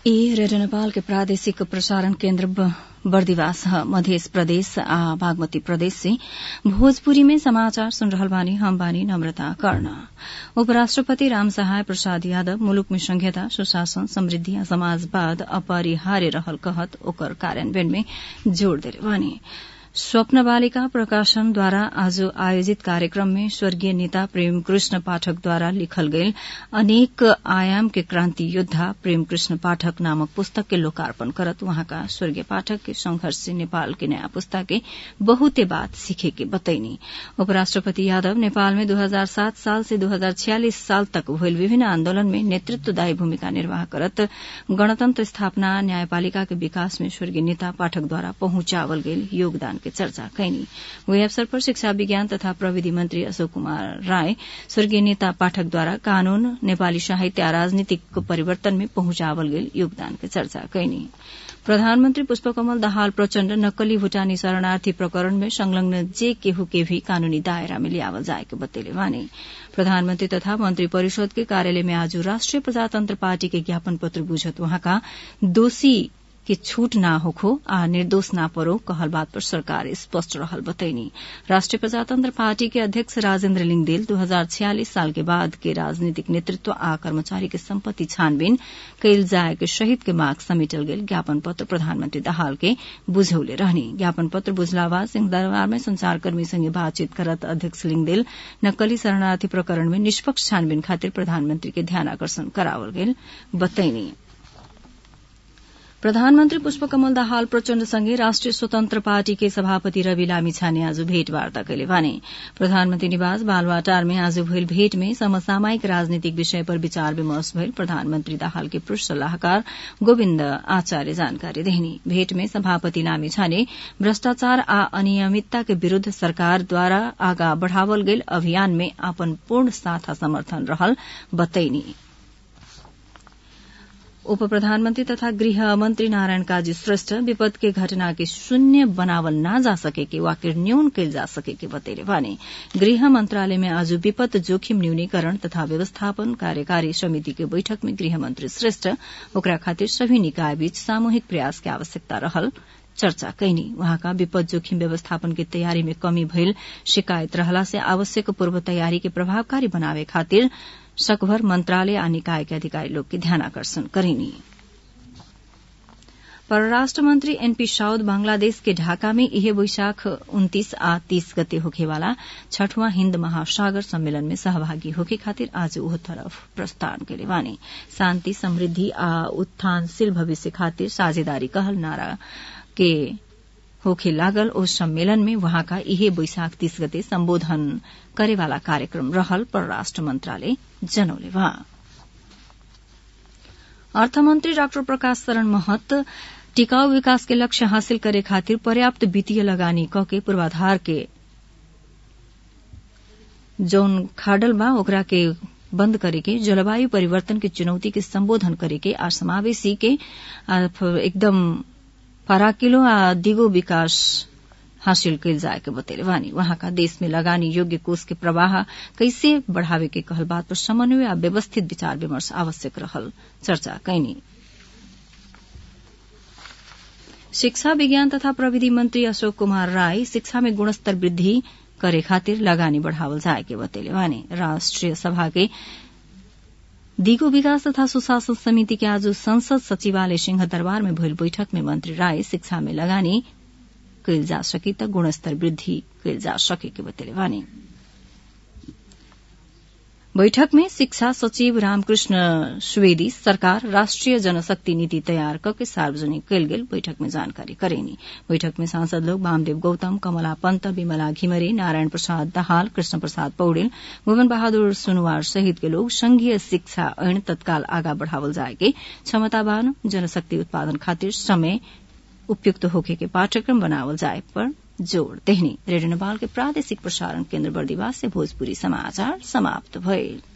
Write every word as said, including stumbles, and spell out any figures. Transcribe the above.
ई रेडियो नेपाल के प्रादेशिक प्रसारण केन्द्र बर्दिवास मध्य प्रदेश आ बागमती प्रदेश से भोजपुरी में समाचार सुन रहल बानी। हम बानी नम्रता कर्ण। उपराष्ट्रपति रामसहाय प्रसाद यादव मुलुक में संघीयता, सुशासन, समृद्धि आ समाजवाद अपरिहार्य रहल कहत ओकर कार्यान्वयन में जोड़ देले बानी। स्वप्न बालिका प्रकाशन द्वारा आज आयोजित कार्यक्रम में स्वर्गीय नेता प्रेम कृष्ण पाठक द्वारा लिखल गईल अनेक आयाम के क्रांति योद्धा प्रेम कृष्ण पाठक नामक पुस्तक के लोकार्पण करत वहाँका स्वर्गीय पाठक के संघर्ष से नेपाल के नया पुस्ता के बहुते बात सीखे के बतैनी। उपराष्ट्रपति यादव नेपाल में दो हजार सात साल से दो हजार छियालीस साल तक भइल विभिन्न आन्दोलन में नेतृत्वदायी भूमिका निर्वाह करत गणतन्त्र स्थापना, न्यायपालिका के विकास में स्वर्गीय नेता पाठक द्वारा पहुंचावल गईल योगदान के चर्चा कैनी। वही अवसर पर शिक्षा, विज्ञान तथा प्रविधि मंत्री अशोक कुमार राय स्वर्गीय नेता पाठक द्वारा कानून, नेपाली साहित्य आ राजनीतिक परिवर्तन में पहुंचावल गेल योगदान के चर्चा कैनी। प्रधानमन्त्री पुष्पकमल दाहाल प्रचण्ड नक्कली भूटानी शरणार्थी प्रकरण में संलग्न जे केहू के भी कानूनी दायरा में लियावल जाए के बतेले बानी। प्रधानमन्त्री तथा मंत्री परिषद के कार्यालय में आज राष्ट्रिय प्रजातन्त्र पार्टी के ज्ञापन पत्र बुझत वहाँका दोषी के छूट ना होखो आ निर्दोष ना परो कहल बात पर सरकार स्पष्ट रहल बतैनी। राष्ट्रिय प्रजातंत्र पार्टी के अध्यक्ष राजेन्द्र लिंगदेल दो हजार छियालीस साल के बाद के राजनीतिक नेतृत्व आ कर्मचारी के सम्पत्ति छानबीन कैल जाए के शहीद के माग समेटल गेल ज्ञापन पत्र प्रधानमन्त्री दाहाल के बुझौले रहनी। ज्ञापन पत्र बुझला बाद सिंहदरबार में संचारकर्मी संगे बातचीत करत अध्यक्ष लिंगदेल नक्कली शरणार्थी प्रकरण में निष्पक्ष छानबीन खातिर प्रधानमन्त्री के ध्यानाकर्षण करावल गेल बतैनी। प्रधानमन्त्री पुष्पकमल दाहाल प्रचण्डसँगै राष्ट्रिय स्वतन्त्र पार्टी के सभापति रवि लामिछाने आज भेटवार्ता कैले भने। प्रधानमन्त्री निवास बालुवाटार में आज भइल भेट में समसामयिक राजनीतिक विषय पर विचार विमर्श भइल प्रधानमन्त्री दाहाल के पृष्ठ सल्लाहकार गोविन्द आचार्य जानकारी देहनी। भेट में सभापति लामिछाने भ्रष्टाचार आ अनियमितता के विरूद्ध सरकारद्वारा आगा बढ़ावल गेल अभियान में अपन पूर्ण साथ आ समर्थन रहल बतैनी। उप प्रधानमन्त्री तथा गृह मन्त्री नारायण काजी श्रेष्ठ विपद के घटना के शून्य बनावल ना जा सके के वाकिर न्यून कैल जा सके के बतैले भने। गृह मन्त्रालय में आज विपद जोखिम न्यूनीकरण तथा व्यवस्थापन कार्यकारी समिति के बैठक में गृह मन्त्री श्रेष्ठ ओकरा खातिर सभी निकाय बीच सामूहिक प्रयास के आवश्यकता रहल चर्चा कैनी। वहाँका विपद जोखिम व्यवस्थापन की तयारी में कमी भइल शिकायत रहला से आवश्यक पूर्व तयारी के प्रभावकारी बनावे खातिर सकभर मंत्रालय आ निकाय के अधिकारी लोग के ध्यानाकर्षण करेनी। परराष्ट्र मंत्री एनपी साउद बांग्लादेश के ढाका में इहे वैशाख उन्तीस आ तीस गते होखेवाला छठवां हिन्द महासागर सम्मेलन में सहभागी होके खातिर आज ओह तरफ प्रस्थान कैले बानी। शान्ति, समृद्धि आ उत्थानशील भविष्य खातिर साझेदारी कहल नारा के होखे लागल ओ सम्मेलन में वहाँका इहे वैशाख तीस गते सम्बोधन करेवाला कार्यक्रम रहल परराष्ट्र मंत्रालय जनौले बा। अर्थमन्त्री डाक्टर प्रकाश शरण महत टिकाऊ विकास के लक्ष्य हासिल करे खातिर पर्याप्त वित्तीय लगानी क के पूर्वाधार के जौन खाडल बा ओकरा के बंद करेके, जलवायु परिवर्तन के चुनौती के संबोधन करेके आ समावेशी के एकदम फराकिलो आ दिगो विकास हासिल कैल जाए के बतैले बानी। वहाँका देश में लगानी योग्य कोष के प्रवाह कैसे बढ़ावे के कहल बात पर समन्वय आ व्यवस्थित विचार विमर्श आवश्यक रहल चर्चा कैनी। शिक्षा, विज्ञान तथा प्रविधि मंत्री अशोक कुमार राय शिक्षा में गुणस्तर वृद्धि करे खातिर लगानी बढ़ावल जाए के बतैले बानी। राष्ट्रिय सभा के दिगो विकास तथा सुशासन समिति के आज संसद सचिवालय सिंहदरबार में भइल बैठक में मंत्री राय शिक्षा में लगानी कैल जा सके त गुणस्तर वृद्धि कैल जा सके के बतैले बानी। बैठक में शिक्षा सचिव रामकृष्ण सुवेदी सरकार राष्ट्रिय जनशक्ति नीति तयार करके सार्वजनिक कैल गेल बैठक में जानकारी करेनी। बैठक में सांसद लोग वामदेव गौतम, कमला पंत, विमला घिमरे, नारायण प्रसाद दाहाल, कृष्ण प्रसाद पौडेल, भुवन बहादुर सुनवार सहित के लोग संघीय शिक्षा ऐन तत्काल आगा बढ़ावल जाए के क्षमतावान जनशक्ति उत्पादन खातिर समय उपयुक्त होखे के पाठ्यक्रम बनावल जाए पर जोड़ देहनी। रेडियो नेपाल के प्रादेशिक प्रसारण केन्द्र बर्दिवास से भोजपुरी समाचार समाप्त भइल।